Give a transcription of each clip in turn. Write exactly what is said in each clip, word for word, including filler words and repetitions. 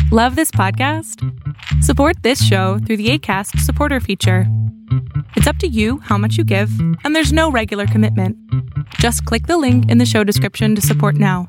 Love this podcast? Support this show through the Acast supporter feature. It's up to you how much you give, and there's no regular commitment. Just click the link in the show description to support now.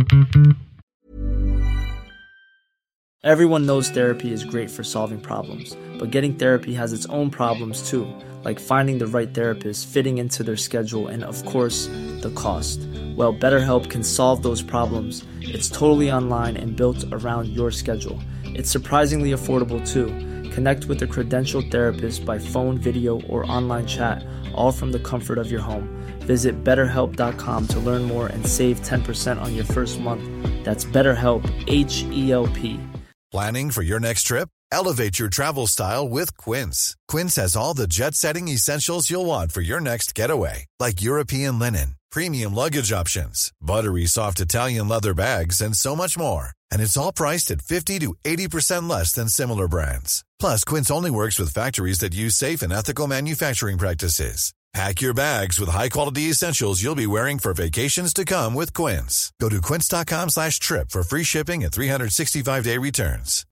Everyone knows therapy is great for solving problems, but getting therapy has its own problems too, like finding the right therapist, fitting into their schedule, and of course, the cost. Well, BetterHelp can solve those problems. It's totally online and built around your schedule. It's surprisingly affordable too. Connect with a credentialed therapist by phone, video, or online chat, all from the comfort of your home. Visit better help dot com to learn more and save ten percent on your first month. That's BetterHelp, H E L P. Planning for your next trip? Elevate your travel style with Quince. Quince has all the jet-setting essentials you'll want for your next getaway, like European linen, premium luggage options, buttery soft Italian leather bags, and so much more. And it's all priced at fifty to eighty percent less than similar brands. Plus, Quince only works with factories that use safe and ethical manufacturing practices. Pack your bags with high-quality essentials you'll be wearing for vacations to come with Quince. Go to quince.com slash trip for free shipping and three sixty-five day returns.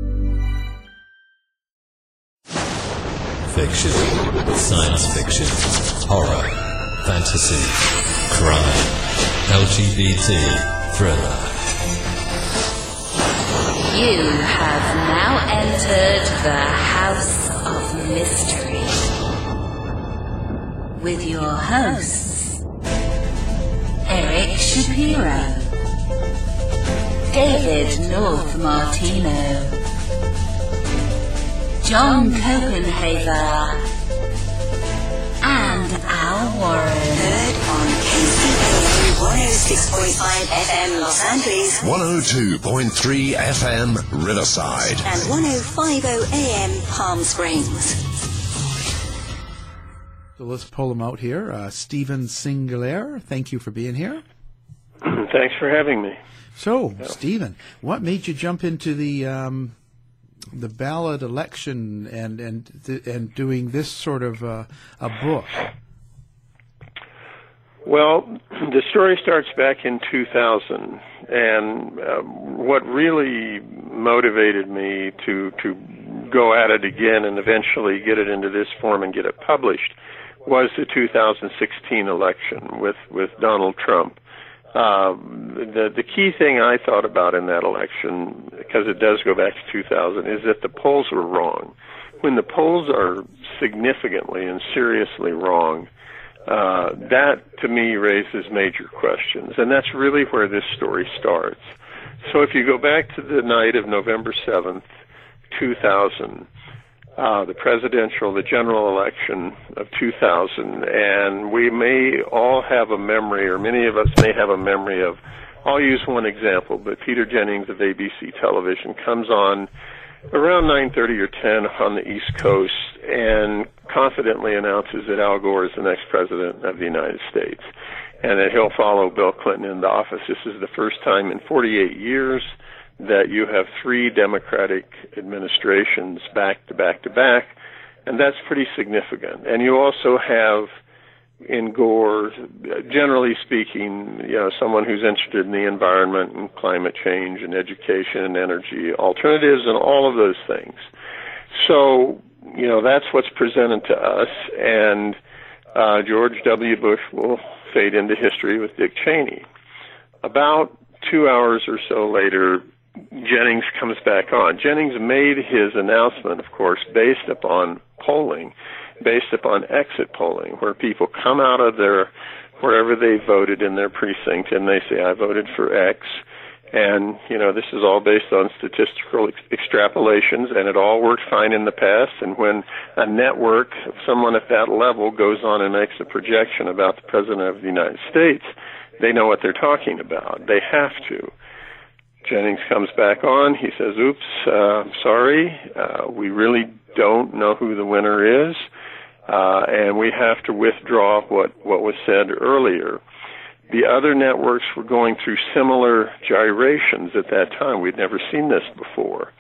Fiction, science fiction, horror, fantasy, crime, L G B T, thriller. You have now entered the House of Mystery with your hosts, Eric Shapiro, David North Martino, John Copenhaver, and Al Warren. Heard on K C O one oh six point five F M Los Angeles, one oh two point three F M Riverside, and one oh five point oh A M Palm Springs. So let's pull them out here. Uh, Stephen Singler, thank you for being here. Thanks for having me. So, yeah. Stephen, what made you jump into the um, the ballot election and and th- and doing this sort of uh, a book? Well, the story starts back in two thousand, and uh, what really motivated me to to go at it again and eventually get it into this form and get it published was the two thousand sixteen election with, with Donald Trump. Um, the the key thing I thought about in that election, because it does go back to two thousand, is that the polls were wrong. When the polls are significantly and seriously wrong, uh, that to me raises major questions, and that's really where this story starts. So if you go back to the night of November seventh, two thousand, Uh, the presidential, the general election of two thousand, and we may all have a memory, or many of us may have a memory of, I'll use one example, but Peter Jennings of A B C Television comes on around nine thirty or ten on the East Coast and confidently announces that Al Gore is the next president of the United States and that he'll follow Bill Clinton into office. This is the first time in forty-eight years that you have three Democratic administrations back to back to back, and that's pretty significant. And you also have in Gore, generally speaking, you know, someone who's interested in the environment and climate change and education and energy alternatives and all of those things. So, you know, that's what's presented to us, and uh, George W. Bush will fade into history with Dick Cheney. About two hours or so later, Jennings comes back on. Jennings made his announcement, of course, based upon polling, based upon exit polling, where people come out of their, wherever they voted in their precinct, and they say, I voted for X, and, you know, this is all based on statistical ex- extrapolations, and it all worked fine in the past, and when a network, someone at that level goes on and makes a projection about the President of the United States, they know what they're talking about. They have to. Jennings comes back on. He says, oops, uh, sorry, uh, we really don't know who the winner is, uh, and we have to withdraw what, what was said earlier. The other networks were going through similar gyrations at that time. We'd never seen this before.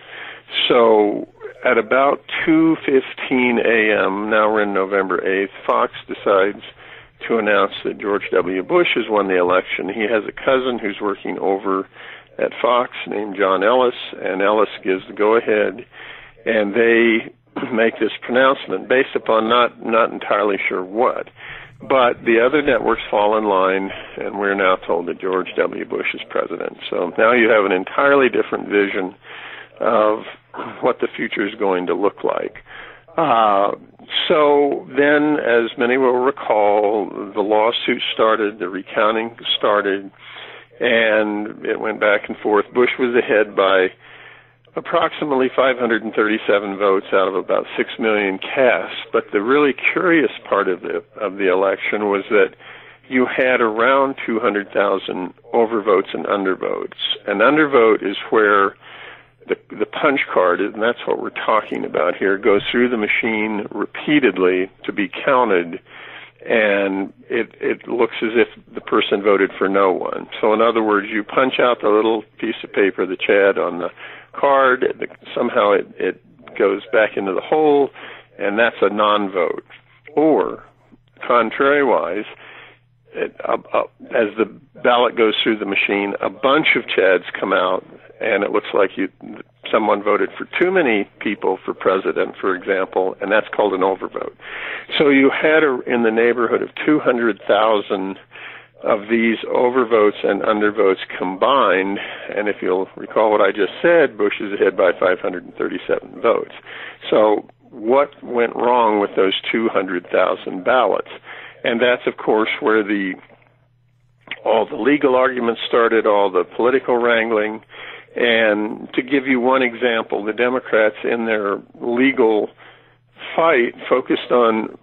So at about two fifteen a.m., now we're in November eighth, Fox decides to announce that George W. Bush has won the election. He has a cousin who's working over at Fox named John Ellis, and Ellis gives the go-ahead, and they make this pronouncement based upon not, not entirely sure what. But the other networks fall in line, and we're now told that George W. Bush is president. So now you have an entirely different vision of what the future is going to look like. Uh, so then, as many will recall, the lawsuit started, the recounting started, and it went back and forth. Bush was ahead by approximately five hundred thirty-seven votes out of about six million cast. But the really curious part of the of the election was that you had around two hundred thousand overvotes and undervotes. An undervote is where the the punch card, and that's what we're talking about here, goes through the machine repeatedly to be counted, and it it looks as if the person voted for no one. So in other words, you punch out the little piece of paper, the Chad, on the card, somehow it, it goes back into the hole, and that's a non-vote. Or, contrary-wise, it, uh, uh, as the ballot goes through the machine, a bunch of Chads come out, and it looks like you someone voted for too many people for president, for example, and that's called an overvote. So you had a, in the neighborhood of two hundred thousand of these overvotes and undervotes combined, and if you'll recall what I just said, Bush is ahead by five hundred thirty-seven votes. So what went wrong with those two hundred thousand ballots? And that's, of course, where the all the legal arguments started, all the political wrangling. And to give you one example, the Democrats in their legal fight focused on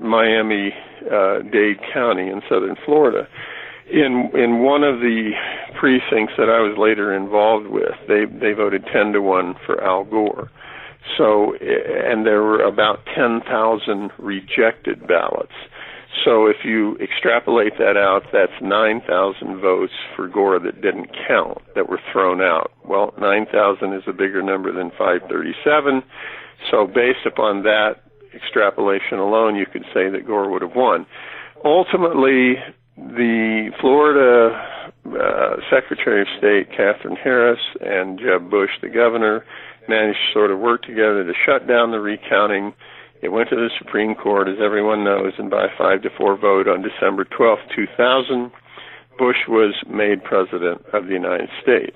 Miami-Dade County in southern Florida. In in one of the precincts that I was later involved with, they they voted ten to one for Al Gore. So, and there were about ten thousand rejected ballots. So if you extrapolate that out, that's nine thousand votes for Gore that didn't count, that were thrown out. Well, nine thousand is a bigger number than five thirty-seven. So based upon that extrapolation alone, you could say that Gore would have won. Ultimately, the Florida uh, Secretary of State, Katherine Harris, and Jeb Bush, the governor, managed to sort of work together to shut down the recounting. It went to the Supreme Court, as everyone knows, and by a five to four vote on December twelfth, two thousand, Bush was made president of the United States.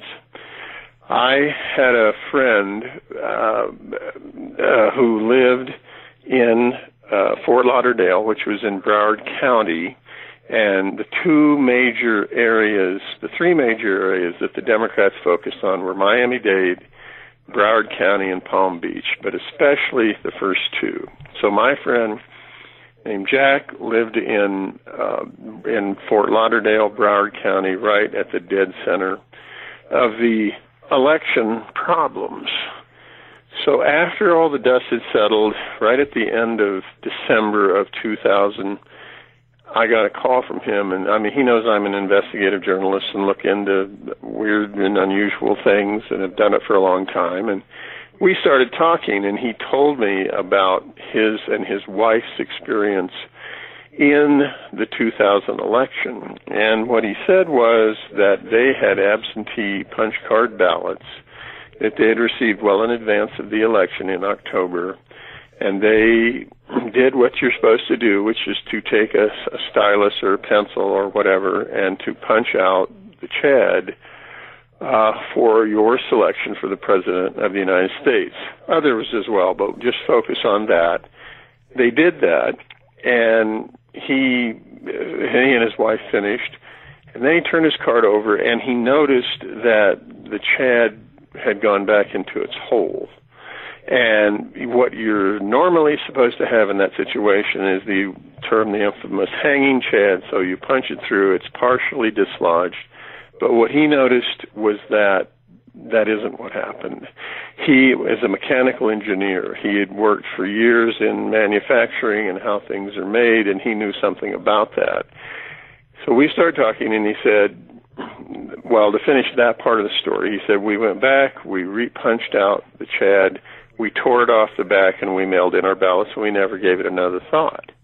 I had a friend uh, uh, who lived in uh, Fort Lauderdale, which was in Broward County, and the two major areas, the three major areas that the Democrats focused on were Miami-Dade, Broward County, and Palm Beach, but especially the first two. So my friend named Jack lived in uh, in Fort Lauderdale, Broward County, right at the dead center of the election problems. So after all the dust had settled, right at the end of December of two thousand, I got a call from him, and I mean, he knows I'm an investigative journalist and look into weird and unusual things and have done it for a long time. And we started talking, and he told me about his and his wife's experience in the two thousand election. And what he said was that they had absentee punch card ballots that they had received well in advance of the election in October. And they did what you're supposed to do, which is to take a, a stylus or a pencil or whatever and to punch out the Chad uh, for your selection for the President of the United States. Others as well, but just focus on that. They did that, and he, he and his wife finished, and then he turned his card over, and he noticed that the Chad had gone back into its hole. And what you're normally supposed to have in that situation is the term, the infamous hanging Chad. So you punch it through, it's partially dislodged. But what he noticed was that that isn't what happened. He is a mechanical engineer. He had worked for years in manufacturing and how things are made, and he knew something about that. So we started talking, and he said, well, to finish that part of the story, he said, we went back, we re-punched out the Chad, we tore it off the back, and we mailed in our ballots, and we never gave it another thought.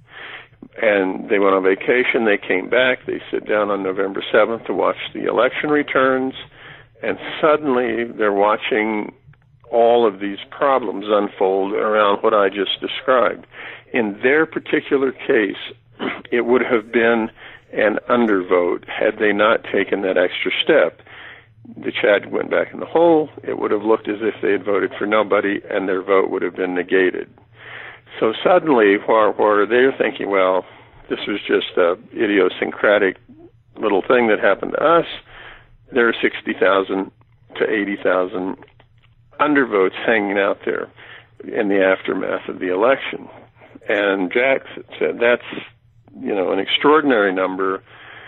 And they went on vacation, they came back, they sit down on November seventh to watch the election returns, And suddenly they're watching all of these problems unfold around what I just described. In their particular case, it would have been an undervote had they not taken that extra step. The Chad went back in the hole. It would have looked as if they had voted for nobody, and their vote would have been negated. So suddenly, where, where they're thinking, well, this was just a idiosyncratic little thing that happened to us, there are sixty thousand to eighty thousand undervotes hanging out there in the aftermath of the election. And Jack said that's, you know, an extraordinary number,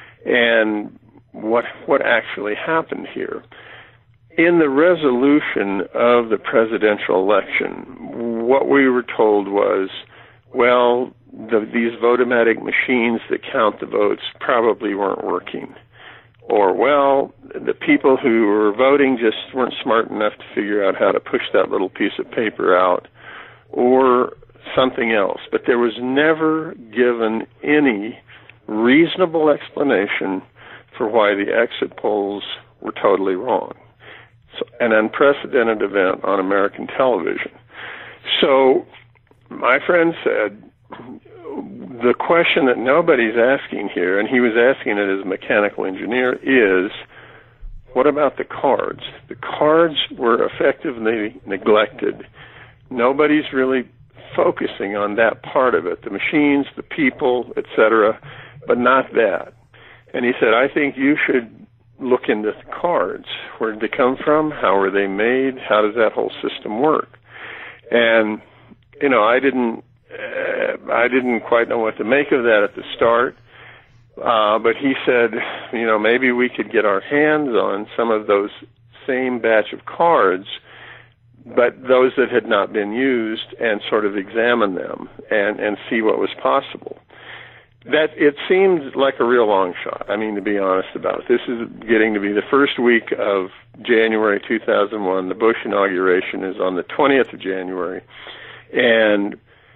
and what what actually happened here. In the resolution of the presidential election, what we were told was, well, the, these Votomatic machines that count the votes probably weren't working. Or, well, the people who were voting just weren't smart enough to figure out how to push that little piece of paper out, or something else. But there was never given any reasonable explanation for why the exit polls were totally wrong. So, an unprecedented event on American television. So my friend said, the question that nobody's asking here, and he was asking it as a mechanical engineer, is, what about the cards? The cards were effectively neglected. Nobody's really focusing on that part of it, the machines, the people, et cetera, but not that. And he said, I think you should look into the cards. Where did they come from? How were they made? How does that whole system work? And, you know, I didn't, uh, I didn't quite know what to make of that at the start. Uh, but he said, you know, maybe we could get our hands on some of those same batch of cards, but those that had not been used, and sort of examine them and, and see what was possible. That it seemed like a real long shot. I mean, to be honest about it, this is getting to be the first week of January two thousand one. The Bush inauguration is on the twentieth of January. And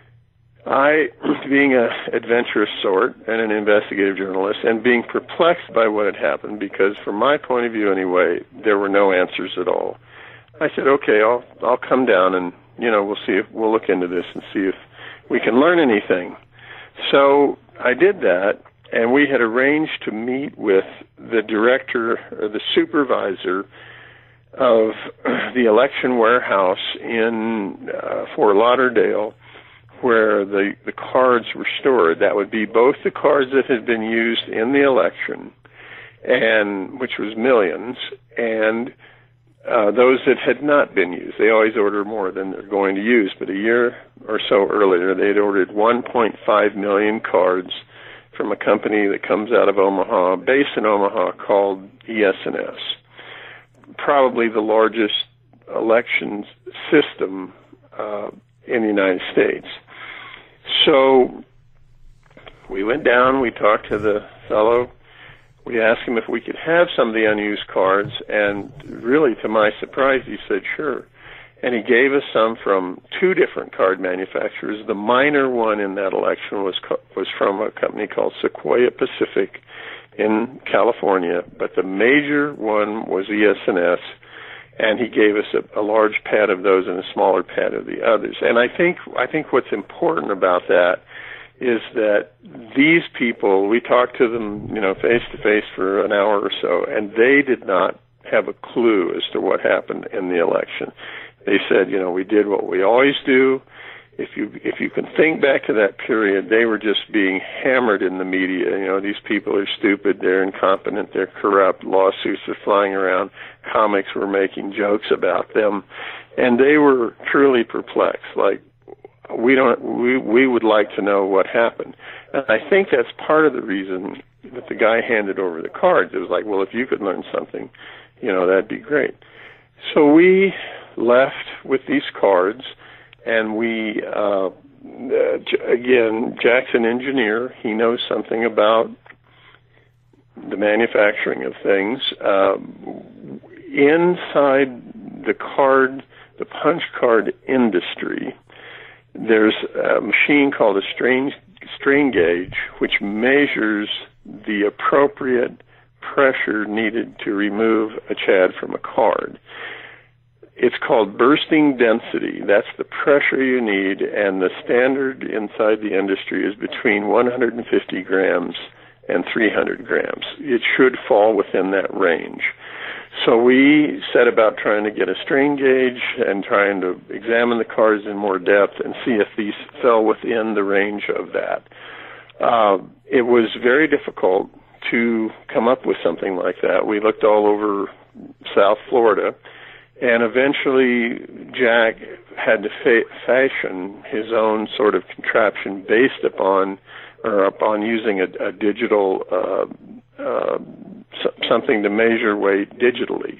I, being an adventurous sort and an investigative journalist, and being perplexed by what had happened, because from my point of view anyway, there were no answers at all. I said, okay, I'll I'll come down and, you know, we'll see if we'll look into this and see if we can learn anything. So I did that, and we had arranged to meet with the director, or the supervisor of the election warehouse in uh, Fort Lauderdale, where the, the cards were stored. That would be both the cards that had been used in the election, and which was millions, and uh, those that had not been used. They always order more than they're going to use, but a year or so earlier, they'd ordered one point five million cards from a company that comes out of Omaha, based in Omaha, called E S N S. Probably the largest elections system uh, in the United States. So we went down, we talked to the fellow, we asked him if we could have some of the unused cards, and really to my surprise he said sure. And he gave us some from two different card manufacturers. The minor one in that election was co- was from a company called Sequoia Pacific in California, but the major one was E S N S, and he gave us a, a large pad of those and a smaller pad of the others. And I think I think what's important about that is that these people, we talked to them, you know, face to face for an hour or so, and they did not have a clue as to what happened in the election. They said, you know, we did what we always do. If you if you can think back to that period, they were just being hammered in the media. You know, these people are stupid, they're incompetent, they're corrupt, lawsuits are flying around, comics were making jokes about them, and they were truly perplexed. Like, we don't, we we would like to know what happened. And I think that's part of the reason that the guy handed over the cards. It was like, well, if you could learn something, you know, that'd be great. So we left with these cards, and we, uh, again, Jack's an engineer. He knows something about the manufacturing of things. Um, inside the card, the punch card industry, there's a machine called a strain, strain gauge, which measures the appropriate pressure needed to remove a chad from a card. It's called bursting density. That's the pressure you need, and the standard inside the industry is between one hundred fifty grams and three hundred grams. It should fall within that range. So we set about trying to get a strain gauge and trying to examine the cards in more depth and see if these fell within the range of that. Uh, it was very difficult to come up with something like that. We looked all over South Florida, and eventually Jack had to fa- fashion his own sort of contraption based upon or upon using a, a digital uh, uh, something to measure weight digitally.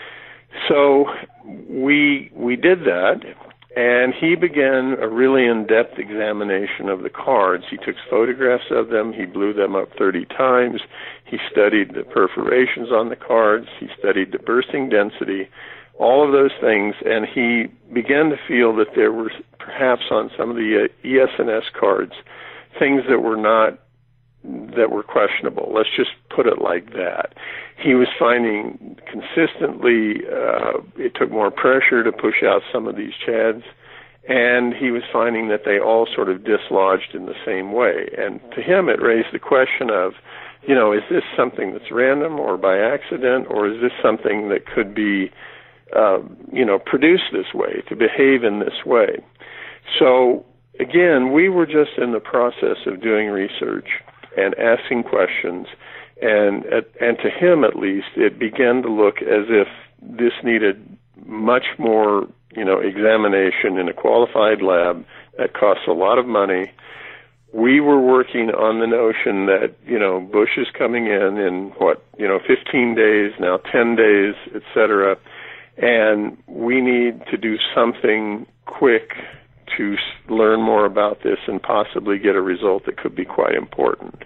So we we did that, and he began a really in-depth examination of the cards. He took photographs of them. He blew them up thirty times. He studied the perforations on the cards. He studied the bursting density, all of those things, and he began to feel that there were perhaps on some of the uh, E S N S cards things that were not, that were questionable. Let's just put it like that. He was finding consistently uh, it took more pressure to push out some of these chads, and he was finding that they all sort of dislodged in the same way. And to him, it raised the question of, you know, is this something that's random or by accident, or is this something that could be, uh, you know, produced this way, to behave in this way? So, again, we were just in the process of doing research and asking questions, and and to him at least, it began to look as if this needed much more, you know, examination in a qualified lab that costs a lot of money. We were working on the notion that, you know, Bush is coming in in what, you know, fifteen days, now ten days, et cetera, and we need to do something quick to learn more about this and possibly get a result that could be quite important.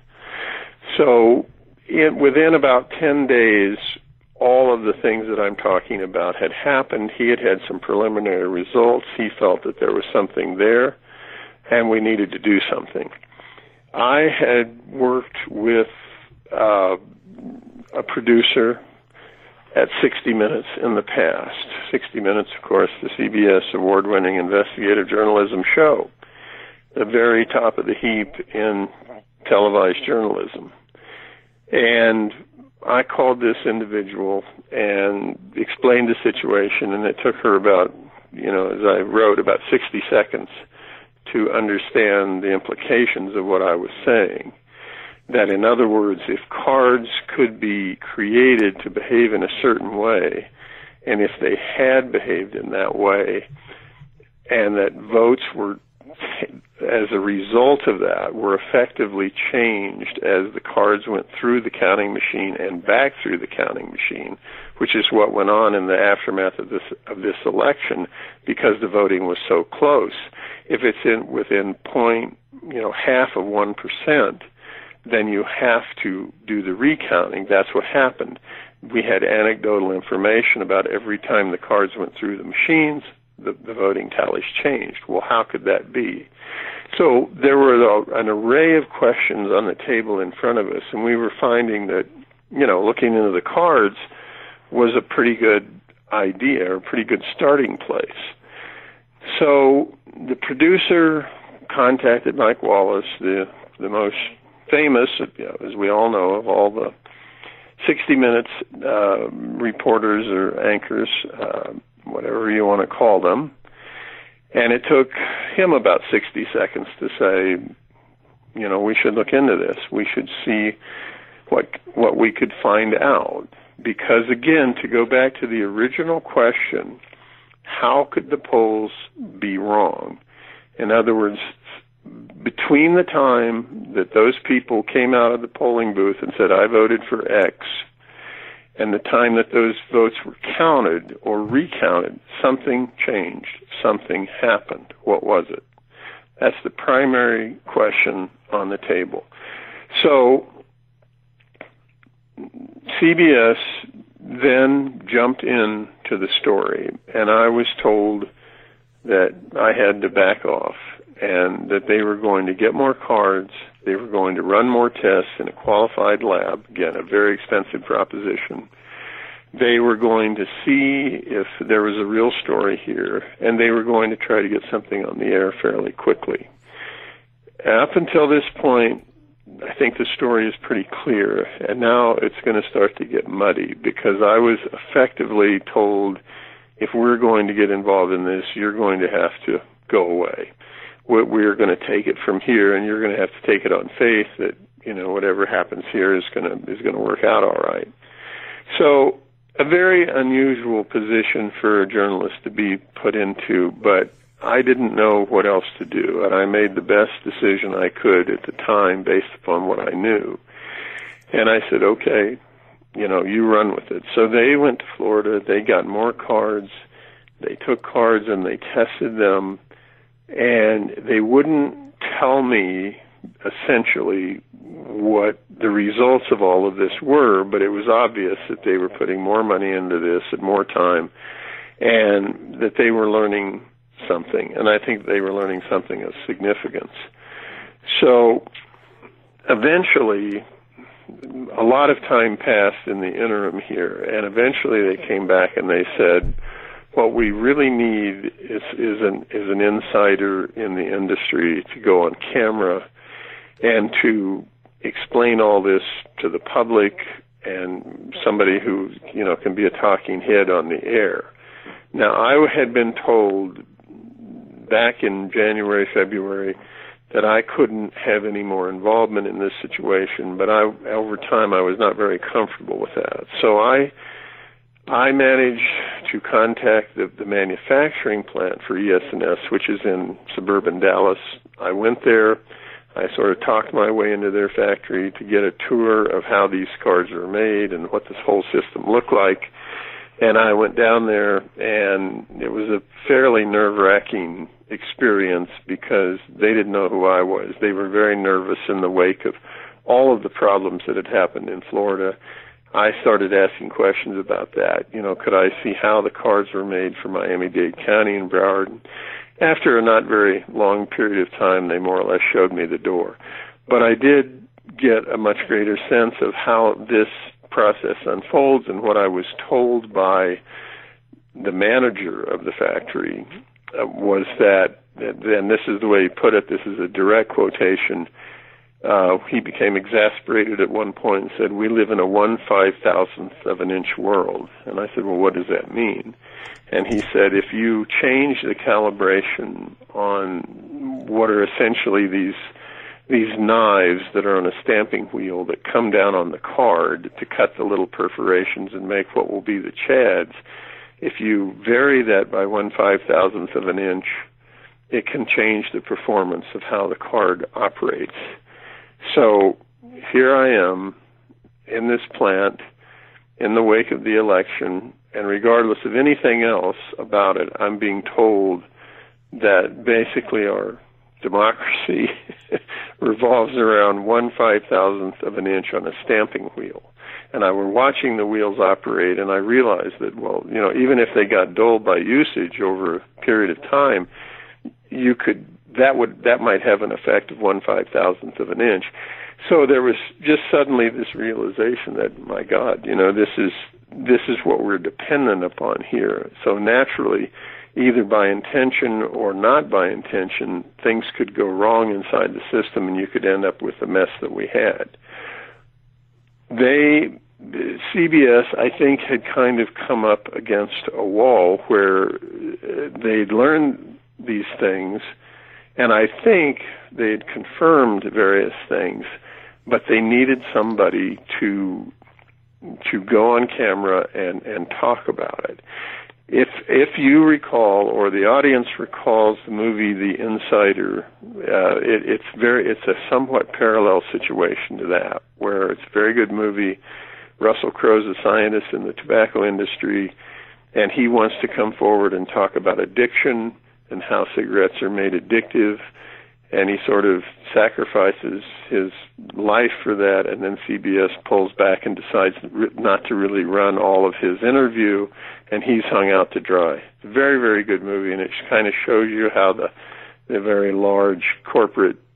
So in, within about ten days, all of the things that I'm talking about had happened. He had had some preliminary results. He felt that there was something there, and we needed to do something. I had worked with uh, a producer at sixty minutes in the past. sixty minutes, of course, the C B S award-winning investigative journalism show, the very top of the heap in televised journalism. And I called this individual and explained the situation, and it took her about, you know, as I wrote, about sixty seconds to understand the implications of what I was saying. That, in other words, if cards could be created to behave in a certain way, and if they had behaved in that way, and that votes were, as a result of that, were effectively changed as the cards went through the counting machine and back through the counting machine, which is what went on in the aftermath of this of this election, because the voting was so close. If it's in within point, you know, half of one percent, then you have to do the recounting. That's what happened. We had anecdotal information about every time the cards went through the machines, the, the voting tallies changed. Well, how could that be? So there were a, an array of questions on the table in front of us, and we were finding that, you know, looking into the cards was a pretty good idea, or a pretty good starting place. So the producer contacted Mike Wallace, the the most famous, you know, as we all know, of all the sixty minutes uh, reporters or anchors, uh, whatever you want to call them. And it took him about sixty seconds to say, you know, we should look into this. We should see what what we could find out. Because, again, to go back to the original question, how could the polls be wrong? In other words, between the time that those people came out of the polling booth and said, I voted for X, and the time that those votes were counted or recounted, something changed. Something happened. What was it? That's the primary question on the table. So C B S then jumped in to the story, and I was told that I had to back off, and that they were going to get more cards, They were going to run more tests in a qualified lab, again, a very expensive proposition. They were going to see if there was a real story here, and they were going to try to get something on the air fairly quickly. Up until this point, I think the story is pretty clear, and now it's going to start to get muddy, because I was effectively told, if we're going to get involved in this, you're going to have to go away. We're going to take it from here, and you're going to have to take it on faith that, you know, whatever happens here is going to is going to work out all right. So, a very unusual position for a journalist to be put into, but I didn't know what else to do, and I made the best decision I could at the time based upon what I knew. And I said, okay, you know, you run with it. So they went to Florida, they got more cards, they took cards and they tested them, and they wouldn't tell me essentially what the results of all of this were, but it was obvious that they were putting more money into this and more time, and that they were learning something, and I think they were learning something of significance. So eventually, a lot of time passed in the interim here, and eventually they came back and they said, what we really need is, is an is an insider in the industry to go on camera and to explain all this to the public, and somebody who, you know, can be a talking head on the air. Now, I had been told back in January, February, that I couldn't have any more involvement in this situation, but I, over time, I was not very comfortable with that. So I, I managed to contact the, the manufacturing plant for E S N S, which is in suburban Dallas. I went there. I sort of talked my way into their factory to get a tour of how these cards are made and what this whole system looked like. And I went down there, and it was a fairly nerve-wracking experience because they didn't know who I was. They were very nervous in the wake of all of the problems that had happened in Florida. I started asking questions about that. You know, could I see how the cards were made for Miami-Dade County and Broward? After a not very long period of time, they more or less showed me the door. But I did get a much greater sense of how this process unfolds, and what I was told by the manager of the factory uh, was that, and this is the way he put it, this is a direct quotation, uh, he became exasperated at one point and said, we live in a one five-thousandth of an inch world. And I said, well, what does that mean? And he said, if you change the calibration on what are essentially these these knives that are on a stamping wheel that come down on the card to cut the little perforations and make what will be the chads, if you vary that by one five-thousandth of an inch, it can change the performance of how the card operates. So here I am in this plant in the wake of the election, and regardless of anything else about it, I'm being told that basically our democracy revolves around one five-thousandth of an inch on a stamping wheel. And I were watching the wheels operate, and I realized that, well, you know, even if they got dulled by usage over a period of time, you could that would that might have an effect of one five-thousandth of an inch. So there was just suddenly this realization that, my God, you know, this is this is what we're dependent upon here. So naturally, either by intention or not by intention, things could go wrong inside the system, and you could end up with the mess that we had. They, C B S, I think, had kind of come up against a wall where they'd learned these things, and I think they had confirmed various things, but they needed somebody to to go on camera and, and talk about it. If if you recall, or the audience recalls, the movie The Insider, uh, it, it's very it's a somewhat parallel situation to that, where it's a very good movie. Russell Crowe's a scientist in the tobacco industry, and he wants to come forward and talk about addiction and how cigarettes are made addictive, and he sort of sacrifices his life for that, and then C B S pulls back and decides not to really run all of his interview, and he's hung out to dry. It's a very, very good movie, and it kind of shows you how the, the very large corporate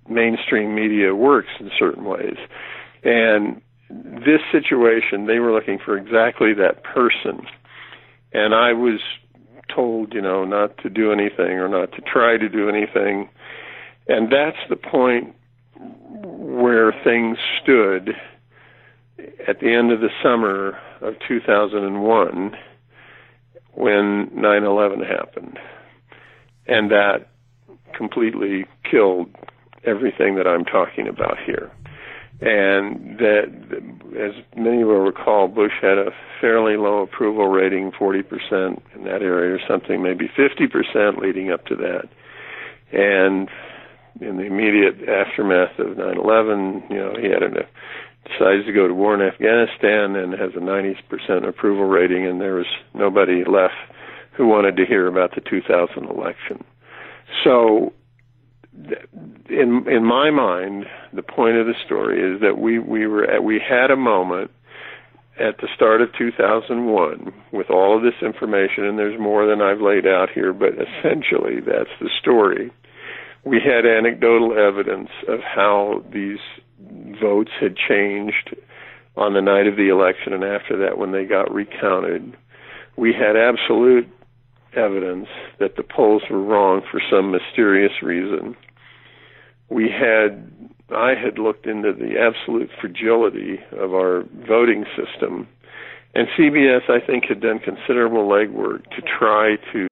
mainstream media works in certain ways. And this situation, they were looking for exactly that person. And I was told, you know, not to do anything or not to try to do anything. And that's the point where things stood at the end of the summer of two thousand one when nine eleven happened. And that completely killed everything that I'm talking about here. And that, as many will recall, Bush had a fairly low approval rating, forty percent in that area or something, maybe fifty percent leading up to that. And in the immediate aftermath of nine eleven, you know, he had a, decides to go to war in Afghanistan and has a ninety percent approval rating, and there was nobody left who wanted to hear about the two thousand election. So in in my mind, the point of the story is that we, we were at, we had a moment at the start of two thousand one with all of this information, and there's more than I've laid out here, but essentially that's the story. We had anecdotal evidence of how these votes had changed on the night of the election and after that when they got recounted. We had absolute evidence that the polls were wrong for some mysterious reason. We had, I had looked into the absolute fragility of our voting system, and C B S, I think, had done considerable legwork to try to.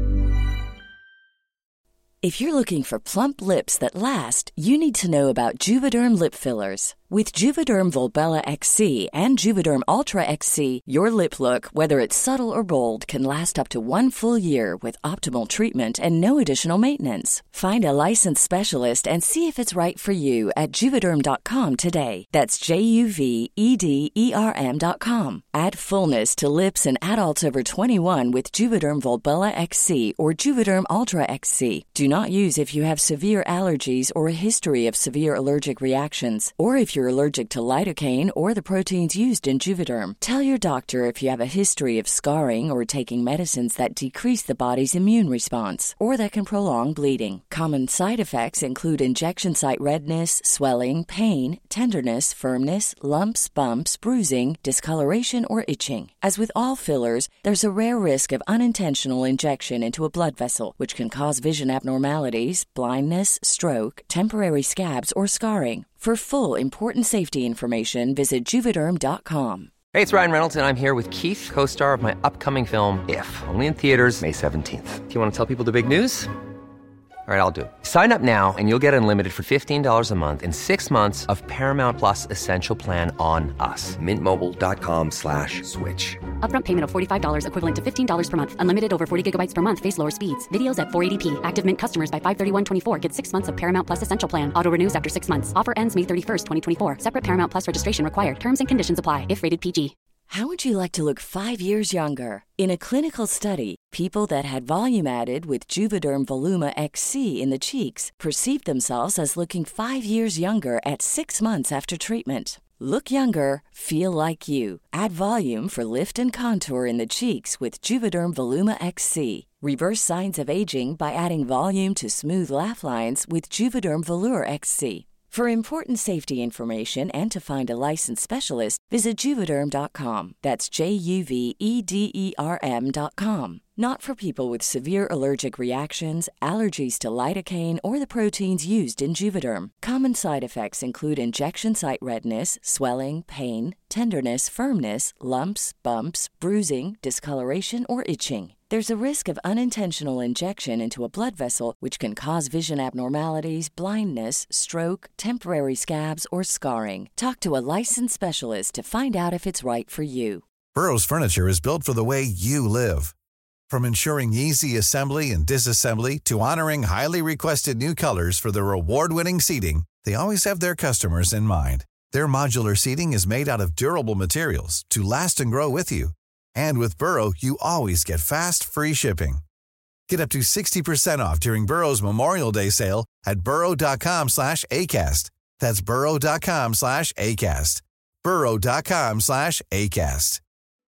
If you're looking for plump lips that last, you need to know about Juvederm lip fillers. With Juvederm Volbella X C and Juvederm Ultra X C, your lip look, whether it's subtle or bold, can last up to one full year with optimal treatment and no additional maintenance. Find a licensed specialist and see if it's right for you at Juvederm dot com today. That's J U V E D E R M dot com. Add fullness to lips in adults over twenty-one with Juvederm Volbella X C or Juvederm Ultra X C. Do not use if you have severe allergies or a history of severe allergic reactions, or if you're allergic to lidocaine or the proteins used in Juvederm. Tell your doctor if you have a history of scarring or taking medicines that decrease the body's immune response or that can prolong bleeding. Common side effects include injection site redness, swelling, pain, tenderness, firmness, lumps, bumps, bruising, discoloration, or itching. As with all fillers, there's a rare risk of unintentional injection into a blood vessel, which can cause vision abnormalities, blindness, stroke, temporary scabs, or scarring. For full, important safety information, visit Juvederm dot com. Hey, it's Ryan Reynolds, and I'm here with Keith, co-star of my upcoming film, If, only in theaters May seventeenth. Do you want to tell people the big news? All right, I'll do it. Sign up now and you'll get unlimited for fifteen dollars a month and six months of Paramount Plus Essential Plan on us. Mint Mobile dot com slash switch. Upfront payment of forty-five dollars equivalent to fifteen dollars per month. Unlimited over forty gigabytes per month. Face lower speeds. Videos at four eighty p. Active Mint customers by five thirty-one twenty-four get six months of Paramount Plus Essential Plan. Auto renews after six months. Offer ends May thirty-first, twenty twenty-four. Separate Paramount Plus registration required. Terms and conditions apply if rated P G. How would you like to look five years younger? In a clinical study, people that had volume added with Juvederm Voluma X C in the cheeks perceived themselves as looking five years younger at six months after treatment. Look younger, feel like you. Add volume for lift and contour in the cheeks with Juvederm Voluma X C. Reverse signs of aging by adding volume to smooth laugh lines with Juvederm Volure X C. For important safety information and to find a licensed specialist, visit Juvederm dot com. That's J U V E D E R M dot com. Not for people with severe allergic reactions, allergies to lidocaine, or the proteins used in Juvederm. Common side effects include injection site redness, swelling, pain, tenderness, firmness, lumps, bumps, bruising, discoloration, or itching. There's a risk of unintentional injection into a blood vessel, which can cause vision abnormalities, blindness, stroke, temporary scabs, or scarring. Talk to a licensed specialist to find out if it's right for you. Burrow's furniture is built for the way you live. From ensuring easy assembly and disassembly to honoring highly requested new colors for their award-winning seating, they always have their customers in mind. Their modular seating is made out of durable materials to last and grow with you. And with Burrow, you always get fast, free shipping. Get up to sixty percent off during Burrow's Memorial Day sale at burrow dot com slash ACAST. That's burrow dot com slash ACAST. burrow dot com slash ACAST.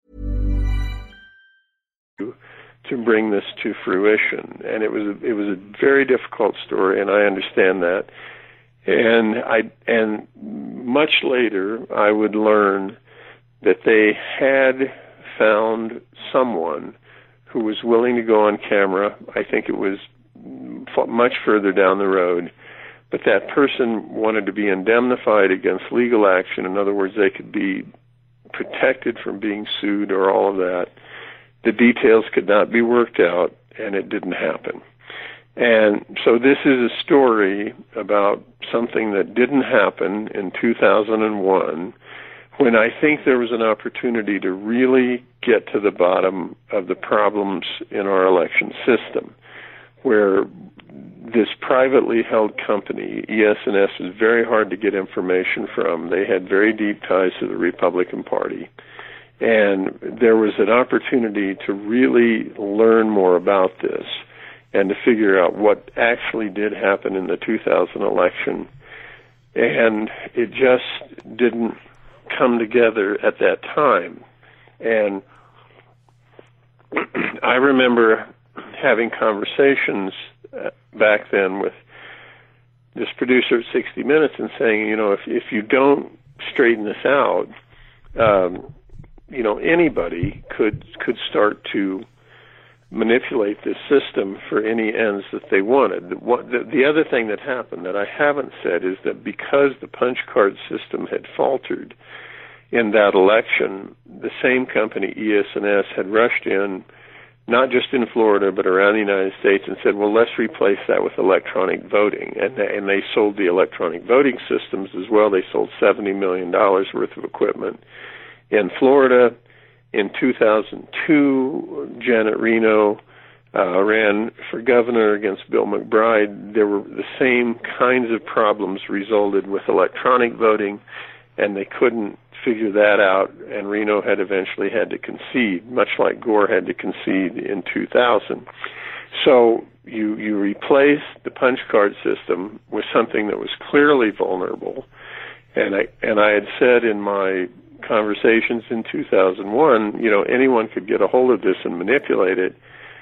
To bring this to fruition, and it was a, it was a very difficult story, and I understand that. And I and much later, I would learn that they had found someone who was willing to go on camera. I think it was much further down the road, but that person wanted to be indemnified against legal action. In other words, they could be protected from being sued or all of that. The details could not be worked out, and it didn't happen. And so this is a story about something that didn't happen in two thousand one, when I think there was an opportunity to really get to the bottom of the problems in our election system, where this privately held company, E S N S, was very hard to get information from. They had very deep ties to the Republican Party. And there was an opportunity to really learn more about this and to figure out what actually did happen in the two thousand election. And it just didn't come together at that time. And I remember having conversations back then with this producer at sixty minutes and saying, you know, if if you don't straighten this out, um, you know, anybody could could start to manipulate this system for any ends that they wanted. The, what, the, the other thing that happened that I haven't said is that because the punch card system had faltered in that election, the same company, E S N S, had rushed in, not just in Florida, but around the United States, and said, well, let's replace that with electronic voting. And, and they sold the electronic voting systems as well. They sold seventy million dollars worth of equipment. In Florida, in two thousand two, Janet Reno uh, ran for governor against Bill McBride. There were the same kinds of problems resulted with electronic voting, and they couldn't figure that out, and Reno had eventually had to concede, much like Gore had to concede in two thousand. So you you replace the punch card system with something that was clearly vulnerable, and I and I had said in my conversations in two thousand one, you know, anyone could get a hold of this and manipulate it,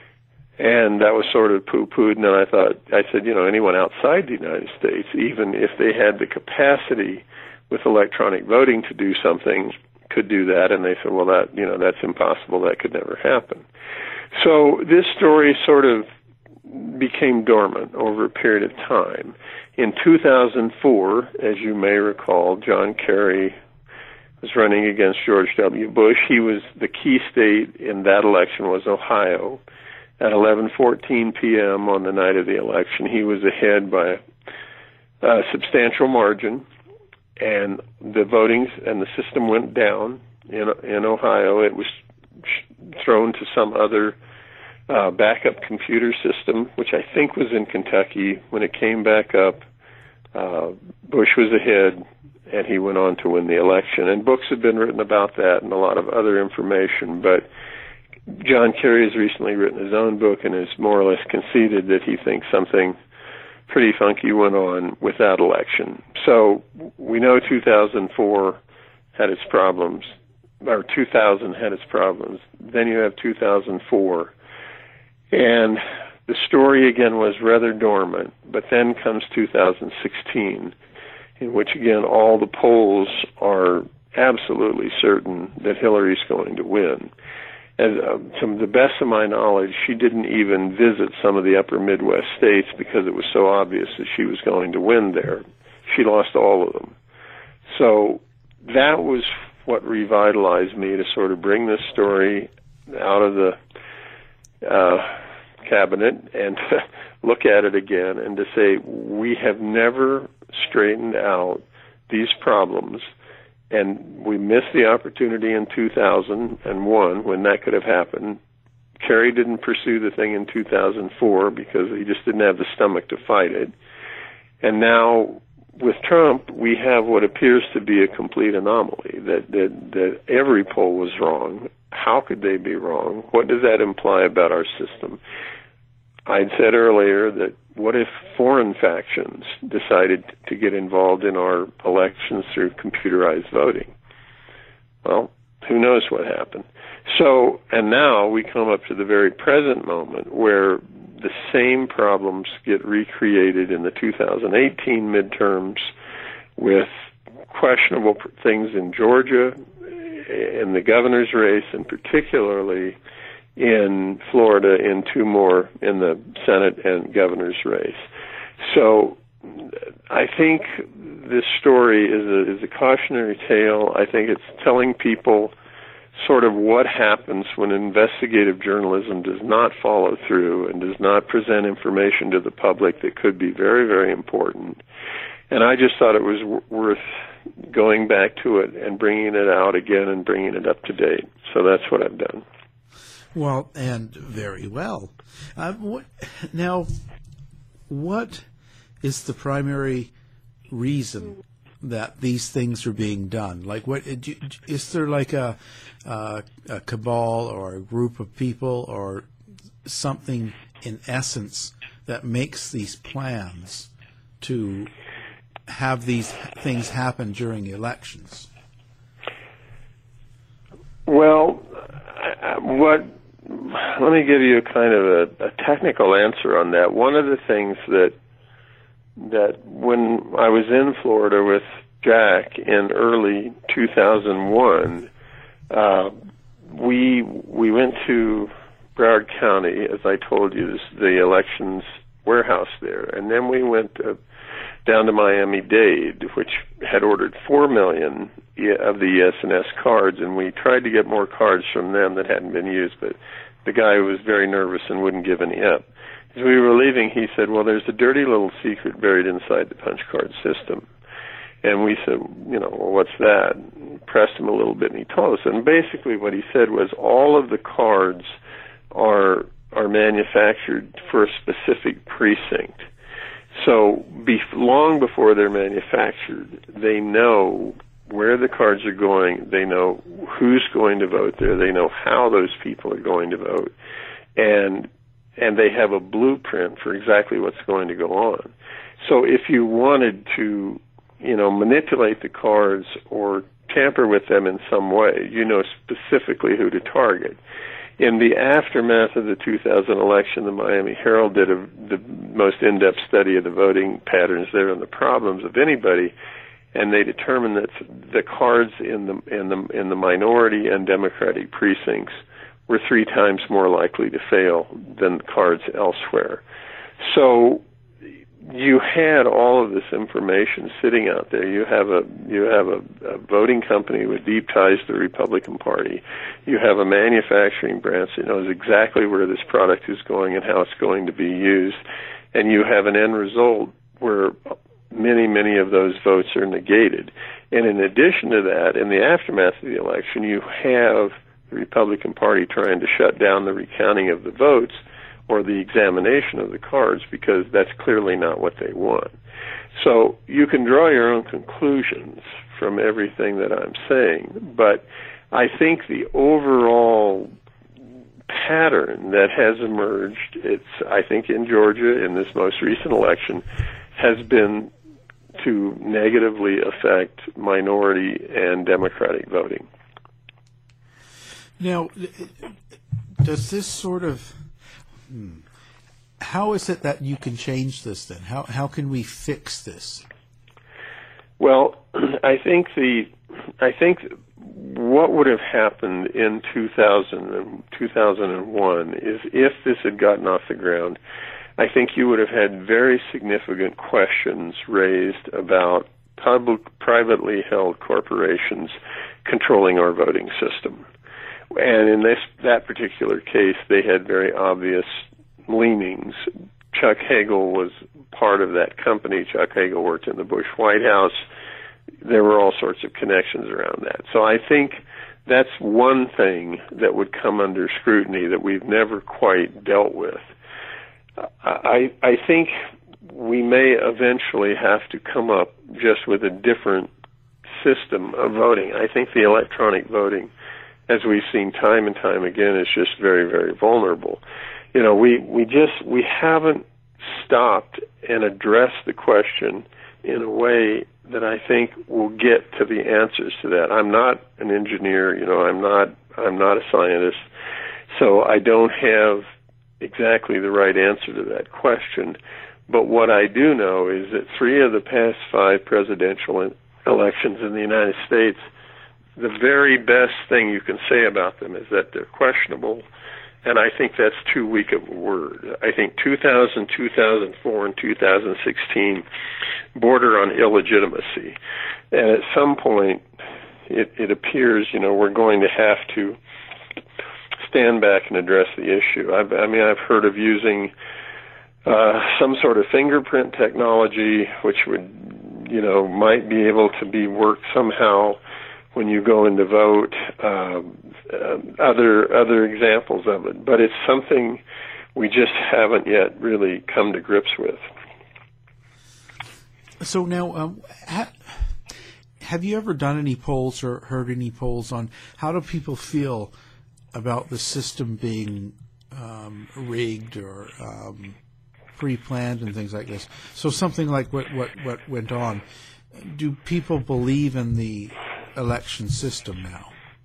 and that was sort of poo-pooed, and then I thought, I said, you know, anyone outside the United States, even if they had the capacity with electronic voting to do something, could do that, and they said, well, that, you know, that's impossible, that could never happen. So this story sort of became dormant over a period of time. In two thousand four, as you may recall, John Kerry was running against George W. Bush. He was, the key state in that election was Ohio. At eleven fourteen p.m. on the night of the election, he was ahead by a substantial margin, and the voting and the system went down in in Ohio. It was thrown to some other uh, backup computer system, which I think was in Kentucky. When it came back up, uh, Bush was ahead, and he went on to win the election. And books have been written about that and a lot of other information, but John Kerry has recently written his own book and has more or less conceded that he thinks something pretty funky went on with that election. So we know two thousand four had its problems, or two thousand had its problems. Then you have two thousand four, and the story again was rather dormant, but then comes two thousand sixteen, in which again all the polls are absolutely certain that Hillary's going to win. And uh, to the best of my knowledge, she didn't even visit some of the upper Midwest states because it was so obvious that she was going to win there. She lost all of them. So that was what revitalized me to sort of bring this story out of the uh, cabinet and to look at it again and to say, we have never straightened out these problems. And we missed the opportunity in two thousand one when that could have happened. Kerry didn't pursue the thing in two thousand four because he just didn't have the stomach to fight it. And now with Trump, we have what appears to be a complete anomaly, that, that, that every poll was wrong. How could they be wrong? What does that imply about our system? I'd said earlier that what if foreign factions decided to get involved in our elections through computerized voting? Well, who knows what happened? So, and now we come up to the very present moment where the same problems get recreated in the two thousand eighteen midterms with questionable things in Georgia, in the governor's race, and particularly in Florida in two more in the Senate and governor's race. So I think this story is a, is a cautionary tale. I think it's telling people sort of what happens when investigative journalism does not follow through and does not present information to the public that could be very, very important. And I just thought it was w- worth going back to it and bringing it out again and bringing it up to date. So that's what I've done. Well, and very well. Uh, what, now, what is the primary reason that these things are being done? Like, what is there like a, uh, a cabal or a group of people or something in essence that makes these plans to have these things happen during elections? Well, I, what? Let me give you kind of a, a technical answer on that. One of the things that that when I was in Florida with Jack in early two thousand one, uh, we we went to Broward County, as I told you, this, the elections warehouse there, and then we went to, down to Miami-Dade, which had ordered four million of the E S N S cards, and we tried to get more cards from them that hadn't been used, but the guy was very nervous and wouldn't give any up. As we were leaving, he said, well, there's a dirty little secret buried inside the punch card system. And we said, you know, well, what's that? And pressed him a little bit, and he told us. And basically what he said was all of the cards are are manufactured for a specific precinct. So be, long before they're manufactured, they know where the cards are going. They know who's going to vote there. They know how those people are going to vote. And and they have a blueprint for exactly what's going to go on. So if you wanted to, you know, manipulate the cards or tamper with them in some way, you know specifically who to target. In the aftermath of the two thousand election, the Miami Herald did a, the most in-depth study of the voting patterns there and the problems of anybody, and they determined that the cards in the in the in the minority and Democratic precincts were three times more likely to fail than cards elsewhere. So you had all of this information sitting out there. You have a you have a, a voting company with deep ties to the Republican Party. You have a manufacturing branch that knows exactly where this product is going and how it's going to be used. And you have an end result where many, many of those votes are negated. And in addition to that, in the aftermath of the election, you have the Republican Party trying to shut down the recounting of the votes or the examination of the cards, because that's clearly not what they want. So you can draw your own conclusions from everything that I'm saying, but I think the overall pattern that has emerged, it's, I think in Georgia in this most recent election, has been to negatively affect minority and Democratic voting. Now, does this sort of... Hmm. How is it that you can change this then? How how can we fix this? Well, I think the I think what would have happened in two thousand and two thousand one is if this had gotten off the ground, I think you would have had very significant questions raised about public, privately held corporations controlling our voting system. And in this that particular case, they had very obvious leanings. Chuck Hagel was part of that company. Chuck Hagel worked in the Bush White House. There were all sorts of connections around that. So I think that's one thing that would come under scrutiny that we've never quite dealt with. I, I think we may eventually have to come up just with a different system of voting. I think the electronic voting, as we've seen time and time again, is just very, very vulnerable. You know, we, we just, we haven't stopped and addressed the question in a way that I think will get to the answers to that. I'm not an engineer, you know, I'm not, I'm not a scientist, so I don't have exactly the right answer to that question. But what I do know is that three of the past five presidential elections in the United States, the very best thing you can say about them is that they're questionable, and I think that's too weak of a word. I think two thousand, two thousand four, and two thousand sixteen border on illegitimacy. And at some point, it, it appears, you know, we're going to have to stand back and address the issue. I, I mean, I've heard of using uh, some sort of fingerprint technology, which would, you know, might be able to be worked somehow when you go in to vote. Uh, uh, other other examples of it, but it's something we just haven't yet really come to grips with. So now, um, ha- have you ever done any polls or heard any polls on how do people feel about the system being um, rigged or um, pre-planned and things like this? So something like what, what, what went on. Do people believe in the election system now?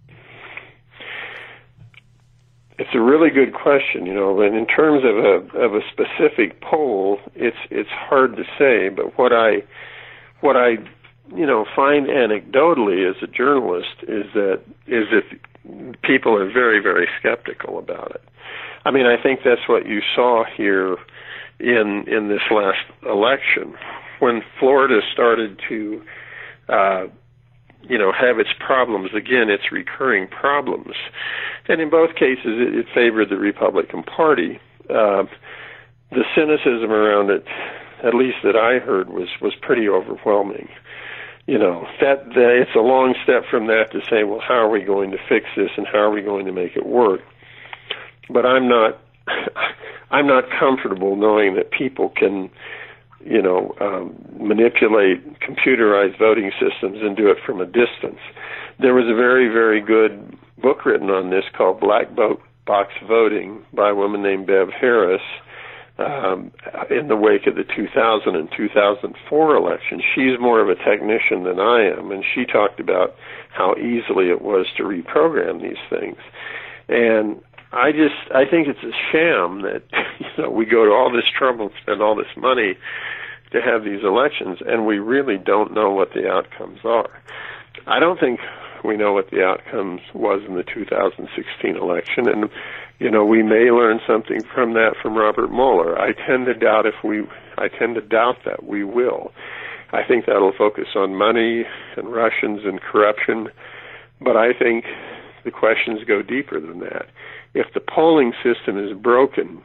It's a really good question, you know, and in terms of a of a specific poll, it's it's hard to say, but what I what I you know find anecdotally as a journalist is that is that people are very, very skeptical about it. I mean, I think that's what you saw here in in this last election when Florida started to uh you know, have its problems, again, its recurring problems. And in both cases, it, it favored the Republican Party. Uh, the cynicism around it, at least that I heard, was, was pretty overwhelming. You know, that, that it's a long step from that to say, well, how are we going to fix this and how are we going to make it work? But I'm not, I'm not comfortable knowing that people can, you know, um, manipulate computerized voting systems and do it from a distance. There was a very, very good book written on this called Black Box Voting by a woman named Bev Harris um, in the wake of the two thousand and two thousand four election. She's more of a technician than I am, and she talked about how easily it was to reprogram these things. And I just, I think it's a sham that, you know, we go to all this trouble and spend all this money to have these elections, and we really don't know what the outcomes are. I don't think we know what the outcomes was in the two thousand sixteen election, and, you know, we may learn something from that from Robert Mueller. I tend to doubt if we, I tend to doubt that we will. I think that'll focus on money and Russians and corruption, but I think the questions go deeper than that. If the polling system is broken,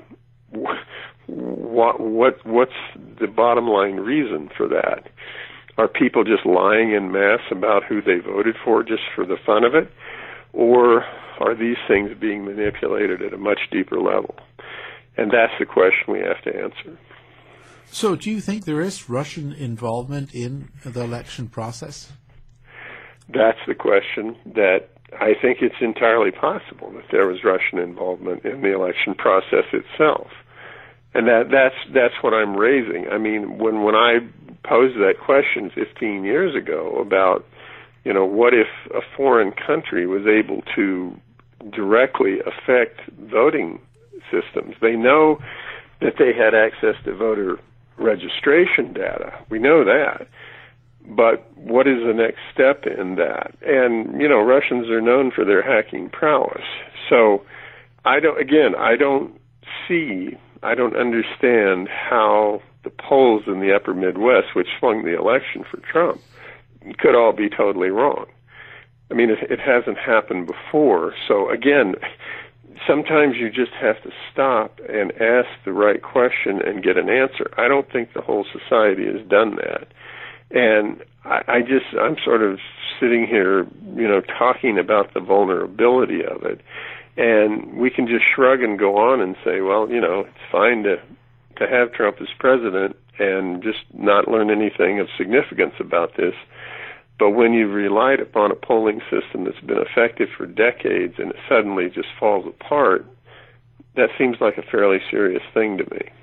what what what's the bottom line reason for that? Are people just lying en masse about who they voted for just for the fun of it? Or are these things being manipulated at a much deeper level? And that's the question we have to answer. So do you think there is Russian involvement in the election process? That's the question that I think it's entirely possible that there was Russian involvement in the election process itself. And that that's that's what I'm raising. I mean, when when I posed that question fifteen years ago about, you know, what if a foreign country was able to directly affect voting systems? They know that they had access to voter registration data. We know that. But what is the next step in that? And, you know, Russians are known for their hacking prowess. So I don't, again, I don't see, I don't understand how the polls in the upper Midwest, which swung the election for Trump, could all be totally wrong. I mean, it, it hasn't happened before. So again, sometimes you just have to stop and ask the right question and get an answer. I don't think the whole society has done that. And I, I just, I'm sort of sitting here, you know, talking about the vulnerability of it. And we can just shrug and go on and say, well, you know, it's fine to to have Trump as president and just not learn anything of significance about this. But when you've relied upon a polling system that's been effective for decades and it suddenly just falls apart, that seems like a fairly serious thing to me.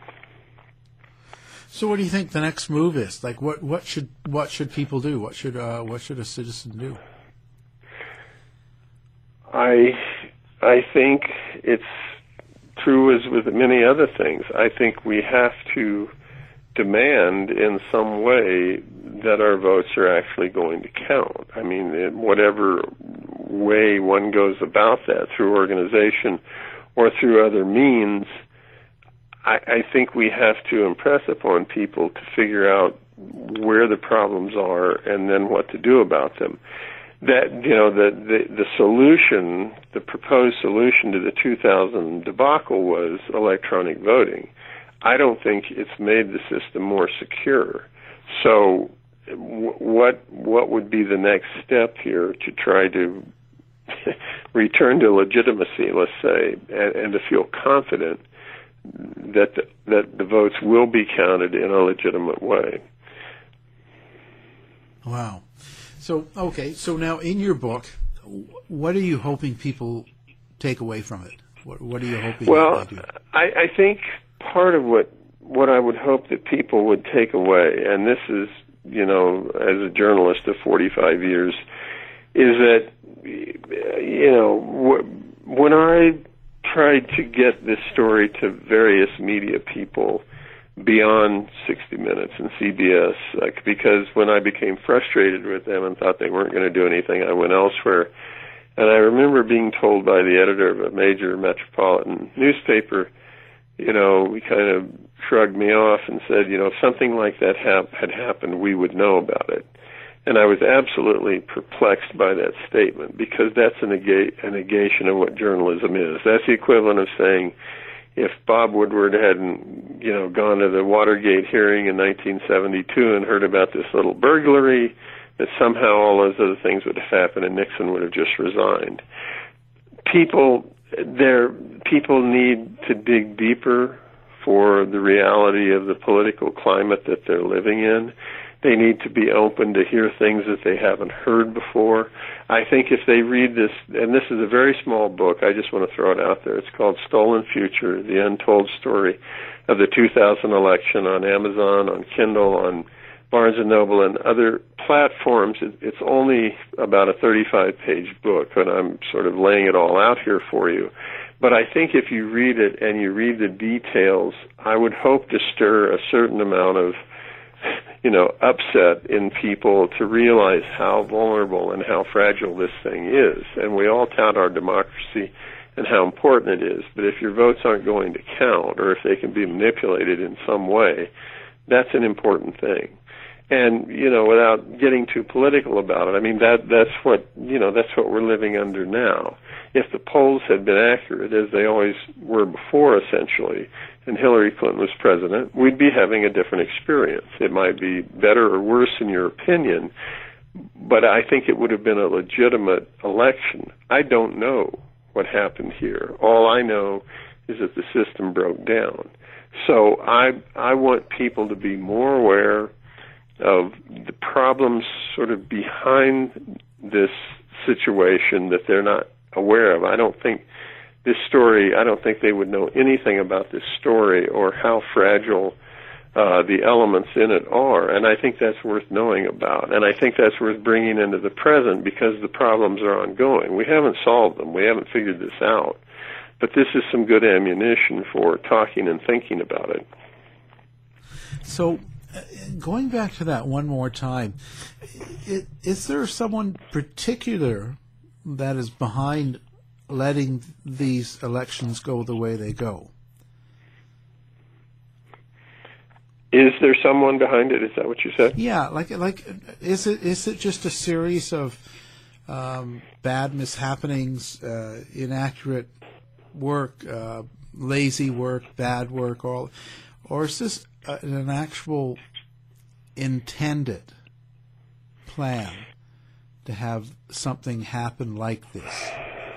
So, what do you think the next move is? Like, what, what should what should people do? What should uh, what should a citizen do? I I think it's true as with many other things. I think we have to demand in some way that our votes are actually going to count. I mean, in whatever way one goes about that, through organization or through other means, I, I think we have to impress upon people to figure out where the problems are and then what to do about them. That, you know, the, the, the solution, the proposed solution to the two thousand debacle was electronic voting. I don't think it's made the system more secure. So w- what what would be the next step here to try to return to legitimacy, let's say, and, and to feel confident that the, that the votes will be counted in a legitimate way? Wow. So, okay, so now in your book, what are you hoping people take away from it? What, what are you hoping well, they do? I, I think part of what what I would hope that people would take away, and this is, you know, as a journalist of forty-five years, is that, you know, wh- when I tried to get this story to various media people beyond sixty minutes and C B S, like, because when I became frustrated with them and thought they weren't going to do anything, I went elsewhere. And I remember being told by the editor of a major metropolitan newspaper, you know, he kind of shrugged me off and said, you know, if something like that hap- had happened, we would know about it. And I was absolutely perplexed by that statement, because that's a, nega- a negation of what journalism is. That's the equivalent of saying, if Bob Woodward hadn't, you know, gone to the Watergate hearing in nineteen seventy-two and heard about this little burglary, that somehow all those other things would have happened and Nixon would have just resigned. People, there, people need to dig deeper for the reality of the political climate that they're living in. They need to be open to hear things that they haven't heard before. I think if they read this, and this is a very small book, I just want to throw it out there. It's called Stolen Future, The Untold Story of the two thousand election, on Amazon, on Kindle, on Barnes and Noble, and other platforms. It's only about a thirty-five page book, and I'm sort of laying it all out here for you. But I think if you read it and you read the details, I would hope to stir a certain amount of, you know, upset in people to realize how vulnerable and how fragile this thing is. And we all tout our democracy and how important it is. But if your votes aren't going to count, or if they can be manipulated in some way, that's an important thing. And, you know, without getting too political about it, I mean, that that's what, you know, that's what we're living under now. If the polls had been accurate, as they always were before, essentially, and Hillary Clinton was president, we'd be having a different experience. It might be better or worse in your opinion, but I think it would have been a legitimate election. I don't know what happened here. All I know is that the system broke down. So I I want people to be more aware of the problems sort of behind this situation that they're not aware of. I don't think this story, I don't think they would know anything about this story or how fragile uh, the elements in it are. And I think that's worth knowing about. And I think that's worth bringing into the present, because the problems are ongoing. We haven't solved them. We haven't figured this out. But this is some good ammunition for talking and thinking about it. So, uh, going back to that one more time, is, is there someone particular that is behind letting these elections go the way they go? Is there someone behind it? Is that what you said? Yeah, like like is it is it just a series of um, bad mishappenings, uh, inaccurate work, uh, lazy work, bad work, all, or is this uh, an actual intended plan to have something happen like this?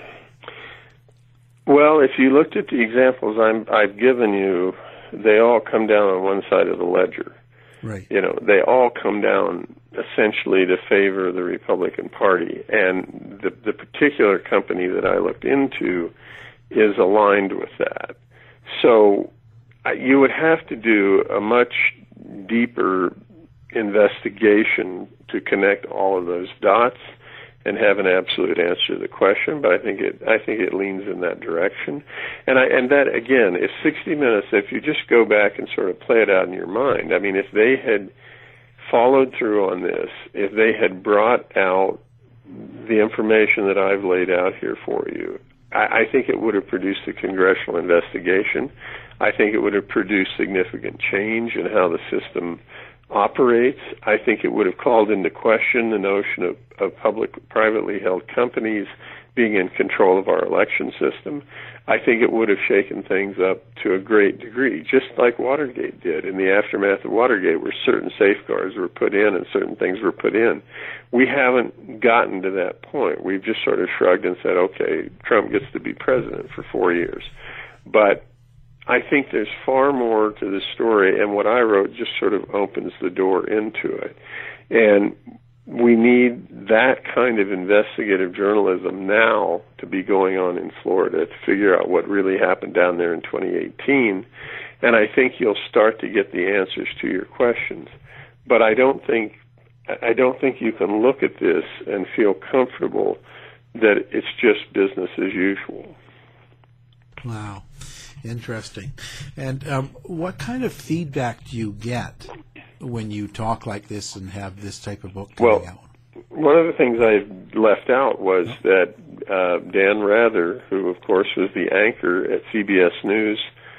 Well, if you looked at the examples I'm, I've given you, they all come down on one side of the ledger. Right. You know, they all come down essentially to favor the Republican Party. And the, the particular company that I looked into is aligned with that. So uh, you would have to do a much deeper investigation to connect all of those dots. and have an absolute answer to the question, but I think it I think it leans in that direction. And I and that again, if sixty minutes, if you just go back and sort of play it out in your mind, I mean, if they had followed through on this, if they had brought out the information that I've laid out here for you, I, I think it would have produced a congressional investigation. I think it would have produced significant change in how the system operates. I think it would have called into question the notion of, of public, privately held companies being in control of our election system. I think it would have shaken things up to a great degree, just like Watergate did. In the aftermath of Watergate, where certain safeguards were put in and certain things were put in. We haven't gotten to that point. We've just sort of shrugged and said, okay, Trump gets to be president for four years. But I think there's far more to the story, and what I wrote just sort of opens the door into it. And we need that kind of investigative journalism now to be going on in Florida to figure out what really happened down there in twenty eighteen. And I think you'll start to get the answers to your questions. But I don't think I don't think you can look at this and feel comfortable that it's just business as usual. Wow. Interesting. And um, what kind of feedback do you get when you talk like this and have this type of book coming well, out? One of the things I left out was that uh, Dan Rather, who of course was the anchor at C B S News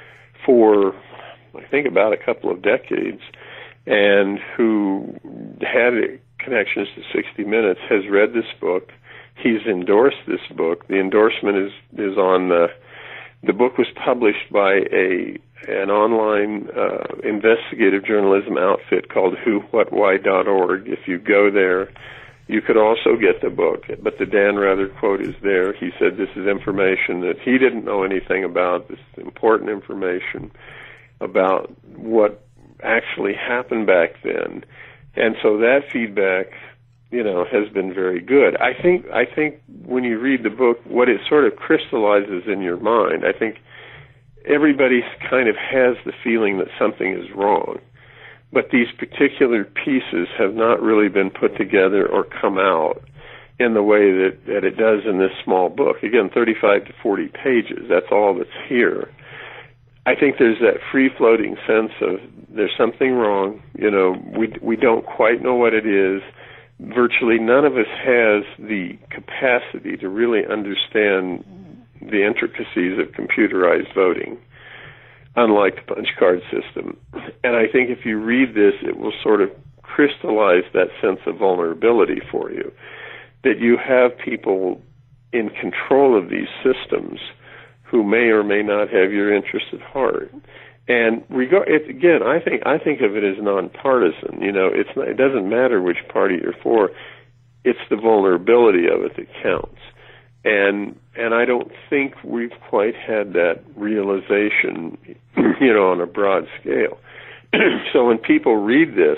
for, I think, about a couple of decades, and who had connections to sixty minutes, has read this book. He's endorsed this book. The endorsement is, is on the The book was published by a an online uh, investigative journalism outfit called who what why dot org. If you go there, you could also get the book. But the Dan Rather quote is there. He said this is information that he didn't know anything about. This is important information about what actually happened back then. And so that feedback, you know, has been very good. I think I think when you read the book, what it sort of crystallizes in your mind, I think everybody kind of has the feeling that something is wrong, but these particular pieces have not really been put together or come out in the way that, that it does in this small book. Again, thirty-five to forty pages, that's all that's here. I think there's that free-floating sense of there's something wrong, you know, we we don't quite know what it is. Virtually none of us has the capacity to really understand the intricacies of computerized voting, unlike the punch card system. And I think if you read this, it will sort of crystallize that sense of vulnerability for you, that you have people in control of these systems who may or may not have your interest at heart. And regard, it, again, I think I think of it as nonpartisan. You know, it's not, it doesn't matter which party you're for. It's the vulnerability of it that counts. And and I don't think we've quite had that realization, you know, on a broad scale. So when people read this,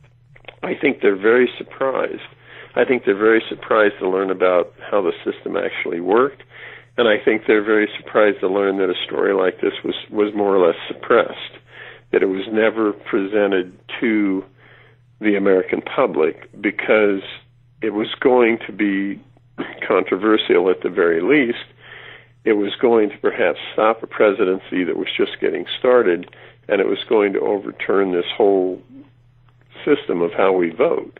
I think they're very surprised. I think they're very surprised to learn about how the system actually worked. And I think they're very surprised to learn that a story like this was, was more or less suppressed, that it was never presented to the American public because it was going to be controversial at the very least. It was going to perhaps stop a presidency that was just getting started, and it was going to overturn this whole system of how we vote.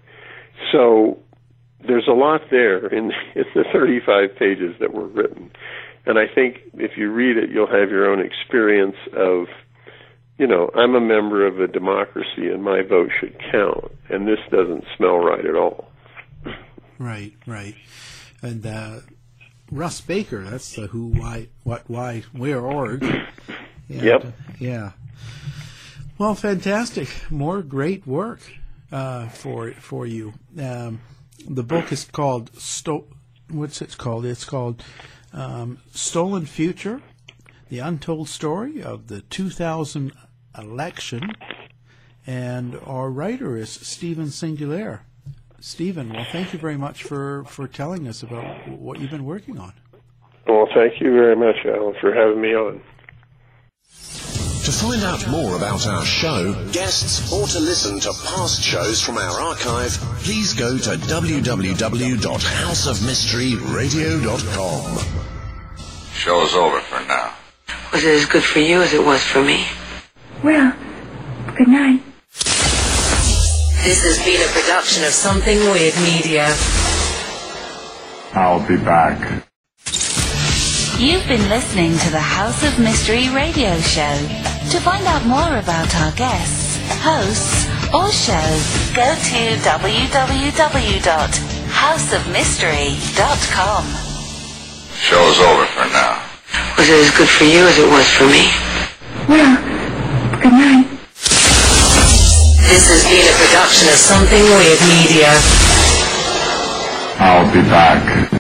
So there's a lot there in, in the thirty-five pages that were written. And I think if you read it, you'll have your own experience of, you know, I'm a member of a democracy and my vote should count. And this doesn't smell right at all. Right, right. And uh, Russ Baker, that's the who, why, what, why, where org. And, yep. Uh, yeah. Well, fantastic. More great work uh, for for you. Um, The book is called, Sto- what's it called? It's called um, Stolen Future, The Untold Story of the two thousand Election. And our writer is Stephen Singulaire. Stephen, well, thank you very much for, for telling us about what you've been working on. Well, thank you very much, Alan, for having me on. To find out more about our show, guests, or to listen to past shows from our archive, please go to w w w dot house of mystery radio dot com. Show's over for now. Was it as good for you as it was for me? Well, good night. This has been a production of Something Weird Media. I'll be back. You've been listening to the House of Mystery radio show. To find out more about our guests, hosts, or shows, go to w w w dot house of mystery dot com. Show's over for now. Was it as good for you as it was for me? Well, good night. This has been a production of Something Weird Media. I'll be back.